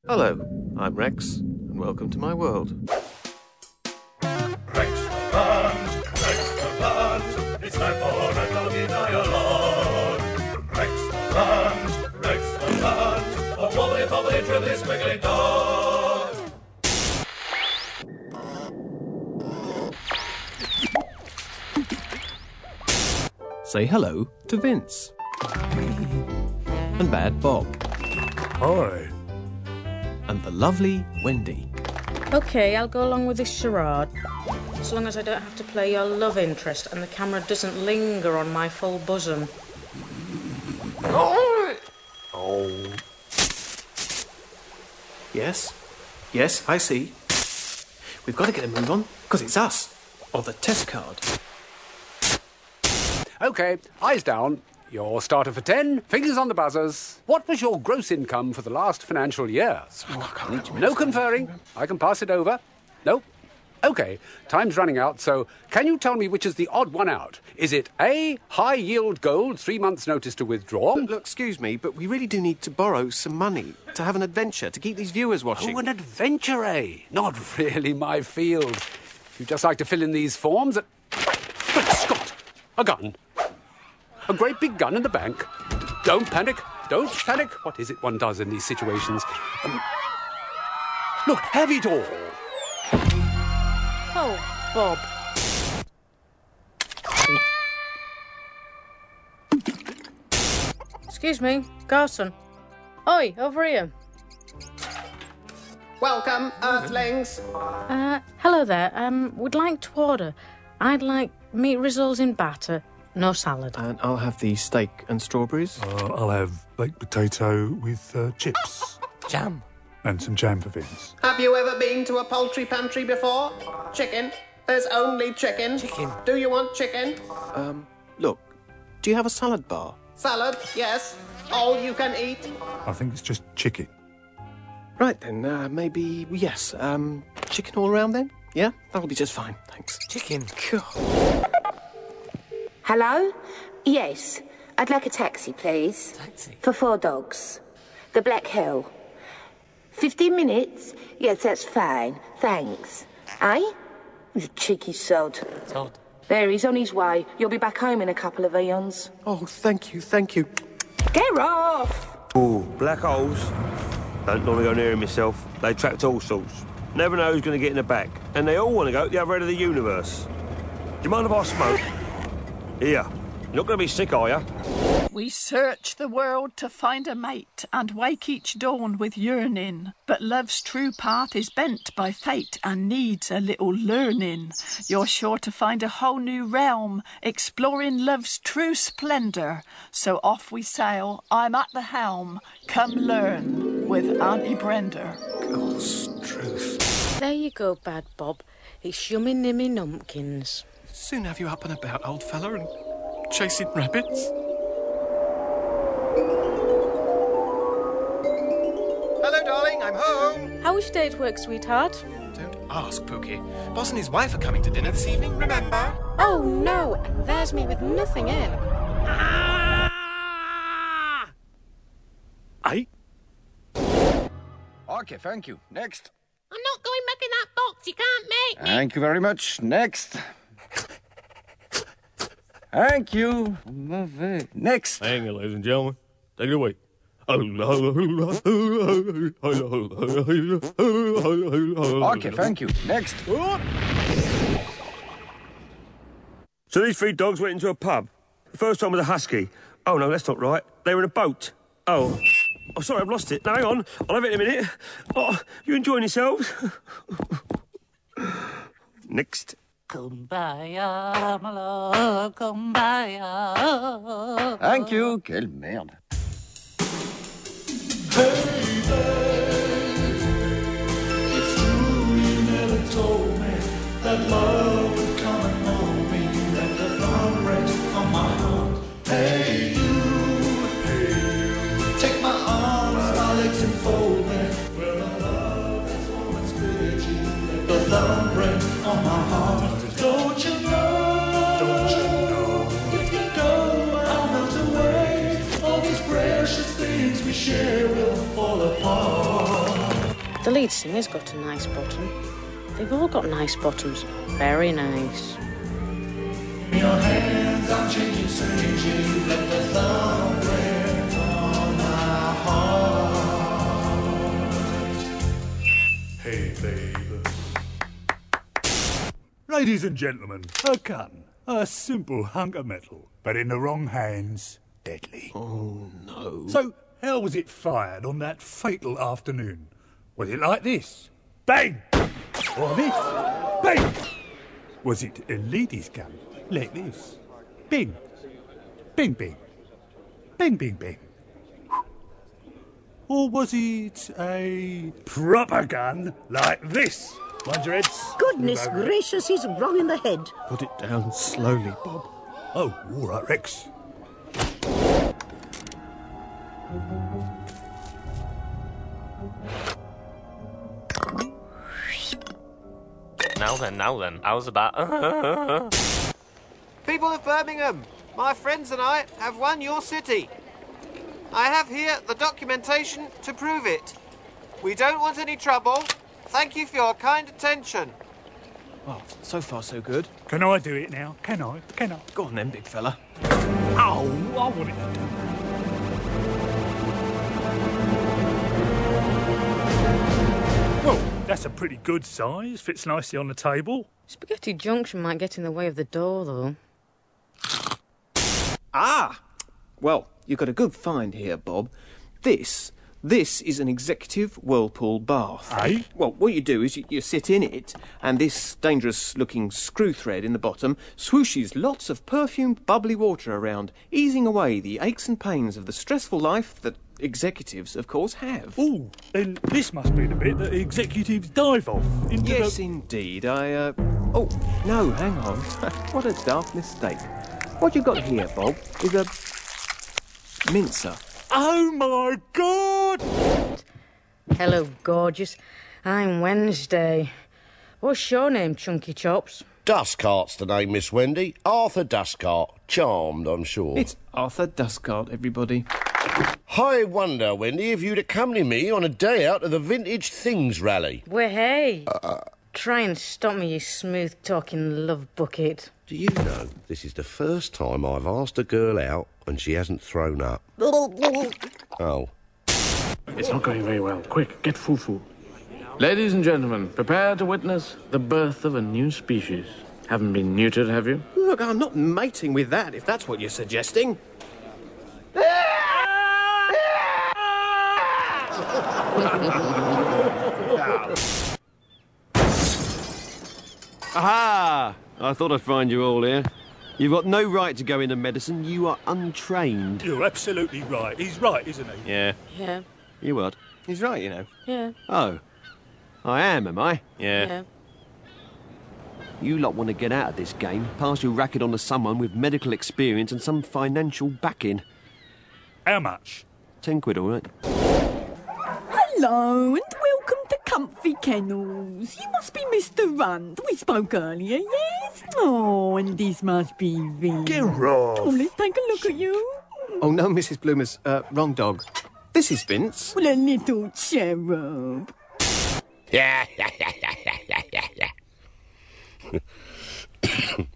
Hello, I'm Rex, and welcome to my world. Rex the plant, it's time for a doggy dialogue. Rex the plant, a wobbly, bobbly, dribbly, squiggly dog. Say hello to Vince. And Bad Bob. Hi. And the lovely Wendy. OK, I'll go along with this charade. As long as I don't have to play your love interest and the camera doesn't linger on my full bosom. Oh. Yes, I see. We've got to get a move on, because it's us. Or the test card. OK, eyes down. Your starter for 10, fingers on the buzzers. What was your gross income for the last financial year? No conferring. I can pass it over. No? OK, time's running out, so can you tell me which is the odd one out? Is it A, high-yield gold, 3 months' notice to withdraw? Look, excuse me, but we really do need to borrow some money to have an adventure, to keep these viewers watching. Oh, an adventure, eh? Not really my field. You'd just like to fill in these forms at... But Scott! A gun. A great big gun in the bank. Don't panic. Don't panic. What is it one does in these situations? Look, have it all. Oh, Bob. Excuse me, Garson. Oi, over here. Welcome, Earthlings. Hello there. Would like to order. I'd like meat rissoles in batter. No salad. And I'll have the steak and strawberries. I'll have baked potato with chips. Jam. And some jam for Vince. Have you ever been to a poultry pantry before? Chicken. There's only chicken. Chicken. Do you want chicken? Look, do you have a salad bar? Salad, yes. All you can eat. I think it's just chicken. Right then, maybe, yes, chicken all around then? Yeah, that'll be just fine, thanks. Chicken. Hello? Yes. I'd like a taxi, please. Taxi? For 4 dogs. The Black Hill. 15 minutes? Yes, that's fine. Thanks. Eh? You cheeky sod. Sod. There, he's on his way. You'll be back home in a couple of eons. Oh, thank you. Get off! Oh, black holes. Don't normally go near them myself. They attract all sorts. Never know who's going to get in the back. And they all want to go to the other end of the universe. Do you mind if I smoke? Here. You're not going to be sick, are you? We search the world to find a mate and wake each dawn with yearning. But love's true path is bent by fate and needs a little learning. You're sure to find a whole new realm, exploring love's true splendour. So off we sail, I'm at the helm. Come learn with Auntie Brenda. God's truth. There you go, Bad Bob. It's yummy nimmy numpkins. Soon have you up and about, old fella, and chasing rabbits. Hello, darling, I'm home. How was your day at work, sweetheart? Don't ask, Pookie. Boss and his wife are coming to dinner this evening, remember? Oh, no, and there's me with nothing in. Eh? OK, thank you. Next. I'm not going back in that box. You can't make me. Thank you very much. Next. Thank you. Next. Hang on, ladies and gentlemen. Take it away. OK, thank you. Next. So these 3 dogs went into a pub. The first one was a husky. Oh, no, that's not right. They were in a boat. Oh, sorry, I've lost it. No, hang on. I'll have it in a minute. Oh, you enjoying yourselves? Next. Kumbaya, my love, kumbaya. Thank you. Quelle merde. That love would come and mold me, let the thumb rest on my heart. Hey you, take my arms, my legs enfold me. Where my love is warm and spiritual, let the thumb rest on my heart. Don't you know, if you go, I'll melt away. All these precious things we share will fall apart. The lead singer's got a nice bottom. They've all got nice bottoms. Very nice. Your hands are changing, changing. Let the thumbprint on my heart. Hey, baby. Ladies and gentlemen, a gun. A simple hunk of metal, but in the wrong hands, deadly. Oh, no. So, how was it fired on that fatal afternoon? Was it like this? Bang! Or this? Bang! Was it a lady's gun? Like this? Bing! Bing, bing. Bing, bing, bing. Or was it a proper gun like this? Mind your heads. Goodness gracious, he's wrong in the head. Put it down slowly, Bob. Oh, all right, Rex. Now then, how's that? People of Birmingham, my friends and I have won your city. I have here the documentation to prove it. We don't want any trouble. Thank you for your kind attention. Well, so far so good. Can I do it now? Can I? Go on then, big fella. Ow, I want it to do. Well, that's a pretty good size. Fits nicely on the table. Spaghetti Junction might get in the way of the door, though. Ah! Well, you've got a good find here, Bob. This is an executive whirlpool bath. Eh? Well, what you do is you sit in it, and this dangerous-looking screw thread in the bottom swooshes lots of perfumed, bubbly water around, easing away the aches and pains of the stressful life that executives, of course, have. Ooh, then this must be the bit that executives dive off into Yes, indeed. Oh, no, hang on. What a daft mistake. What you got here, Bob, is a mincer. Oh, my God! Hello, gorgeous. I'm Wednesday. What's your name, Chunky Chops? Dustcart's the name, Miss Wendy. Arthur Dustcart. Charmed, I'm sure. It's Arthur Dustcart, everybody. I wonder, Wendy, if you'd accompany me on a day out of the Vintage Things rally. Well, hey. Try and stop me, you smooth-talking love bucket. Do you know, this is the first time I've asked a girl out and she hasn't thrown up. Oh. It's not going very well. Quick, get Fufu. Ladies and gentlemen, prepare to witness the birth of a new species. Haven't been neutered, have you? Look, I'm not mating with that, if that's what you're suggesting. Aha! I thought I'd find you all here. You've got no right to go into medicine. You are untrained. You're absolutely right. He's right, isn't he? Yeah. Yeah. You what? He's right, you know. Yeah. Oh. I am I? Yeah. You lot want to get out of this game, pass your racket on to someone with medical experience and some financial backing. How much? 10 quid, all right? Hello, and welcome to Comfy Kennels. You must be Mr. Rand. We spoke earlier, yes? Oh, and this must be Vince. Get off. Oh, let's take a look at you. Oh, no, Mrs. Bloomers. Wrong dog. This is Vince. Well, a little cherub. Yeah.